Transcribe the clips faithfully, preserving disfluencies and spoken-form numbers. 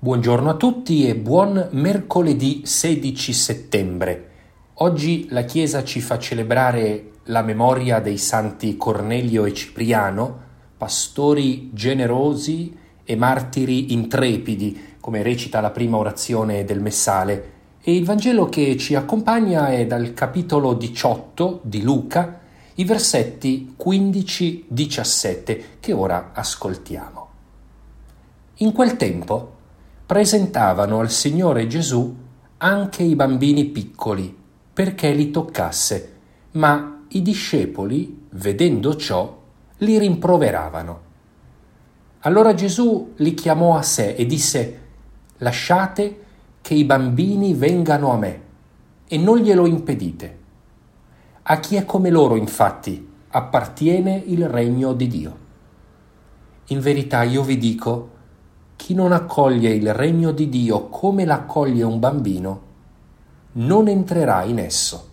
Buongiorno a tutti e buon mercoledì sedici settembre. Oggi la Chiesa ci fa celebrare la memoria dei santi Cornelio e Cipriano, pastori generosi e martiri intrepidi, come recita la prima orazione del Messale. E il Vangelo che ci accompagna è dal capitolo diciotto di Luca, i versetti quindici diciassette, che ora ascoltiamo. In quel tempo presentavano al Signore Gesù anche i bambini piccoli, perché li toccasse, ma i discepoli, vedendo ciò, li rimproveravano. Allora Gesù li chiamò a sé e disse: «Lasciate che i bambini vengano a me, e non glielo impedite. A chi è come loro, infatti, appartiene il regno di Dio. In verità io vi dico, chi non accoglie il regno di Dio come l'accoglie un bambino, non entrerà in esso».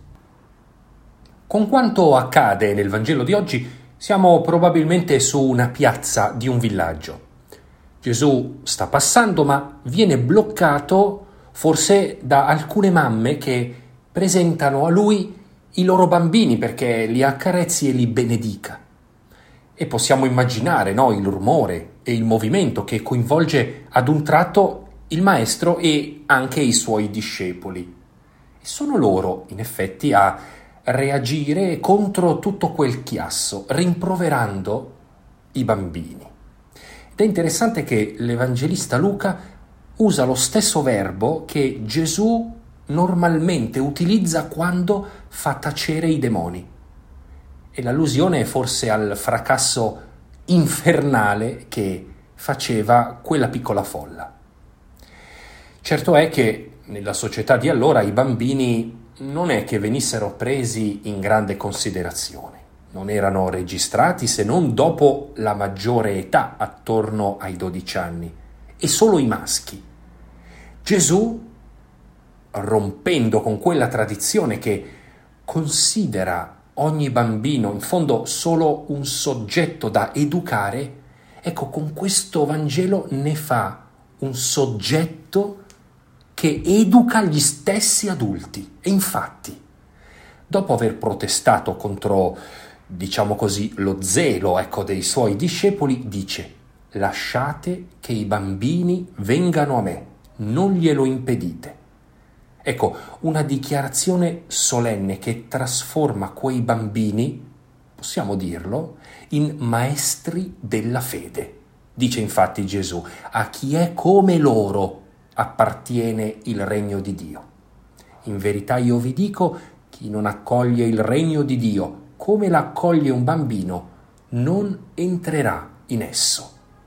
Con quanto accade nel Vangelo di oggi, siamo probabilmente su una piazza di un villaggio. Gesù sta passando, ma viene bloccato forse da alcune mamme che presentano a lui i loro bambini perché li accarezzi e li benedica. E possiamo immaginare, no, il rumore e il movimento che coinvolge ad un tratto il maestro e anche i suoi discepoli. E sono loro, in effetti, a reagire contro tutto quel chiasso, rimproverando i bambini. Ed è interessante che l'Evangelista Luca usa lo stesso verbo che Gesù normalmente utilizza quando fa tacere i demoni. E l'allusione è forse al fracasso infernale che faceva quella piccola folla. Certo è che nella società di allora i bambini non è che venissero presi in grande considerazione, non erano registrati se non dopo la maggiore età, attorno ai dodici anni, e solo i maschi. Gesù, rompendo con quella tradizione che considera ogni bambino in fondo solo un soggetto da educare, ecco, con questo Vangelo ne fa un soggetto che educa gli stessi adulti. E infatti, dopo aver protestato contro, diciamo così, lo zelo, ecco, dei suoi discepoli, dice: «Lasciate che i bambini vengano a me, non glielo impedite». Ecco, una dichiarazione solenne che trasforma quei bambini, possiamo dirlo, in maestri della fede. Dice infatti Gesù: «A chi è come loro appartiene il regno di Dio. In verità io vi dico, chi non accoglie il regno di Dio come l'accoglie un bambino, non entrerà in esso».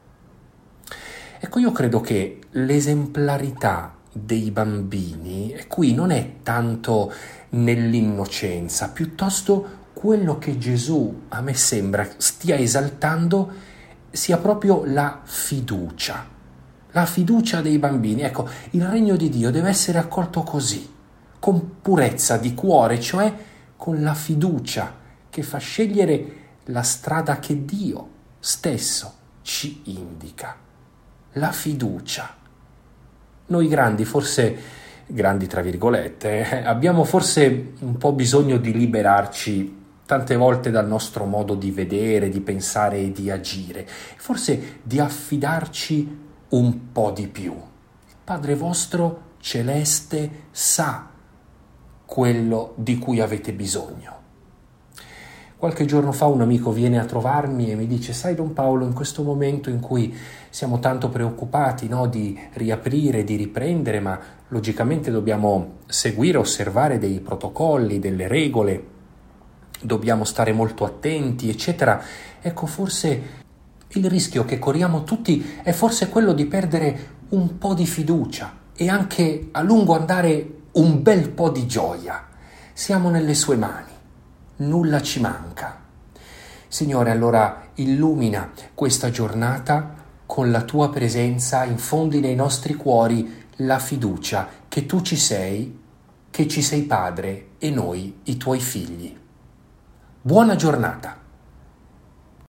Ecco, io credo che l'esemplarità dei bambini e qui non è tanto nell'innocenza, piuttosto quello che Gesù, a me sembra, stia esaltando sia proprio la fiducia, la fiducia dei bambini. Ecco, il regno di Dio deve essere accolto così, con purezza di cuore, cioè con la fiducia che fa scegliere la strada che Dio stesso ci indica. La fiducia. Noi grandi, forse grandi tra virgolette, eh, abbiamo forse un po' bisogno di liberarci tante volte dal nostro modo di vedere, di pensare e di agire, forse di affidarci un po' di più. Il Padre vostro celeste sa quello di cui avete bisogno. Qualche giorno fa un amico viene a trovarmi e mi dice: «Sai, Don Paolo, in questo momento in cui siamo tanto preoccupati, no, di riaprire, di riprendere, ma logicamente dobbiamo seguire, osservare dei protocolli, delle regole, dobbiamo stare molto attenti, eccetera. Ecco, forse il rischio che corriamo tutti è forse quello di perdere un po' di fiducia e anche a lungo andare un bel po' di gioia. Siamo nelle sue mani. Nulla ci manca. Signore, allora illumina questa giornata con la tua presenza, infondi nei nostri cuori la fiducia che tu ci sei, che ci sei Padre e noi i tuoi figli. Buona giornata.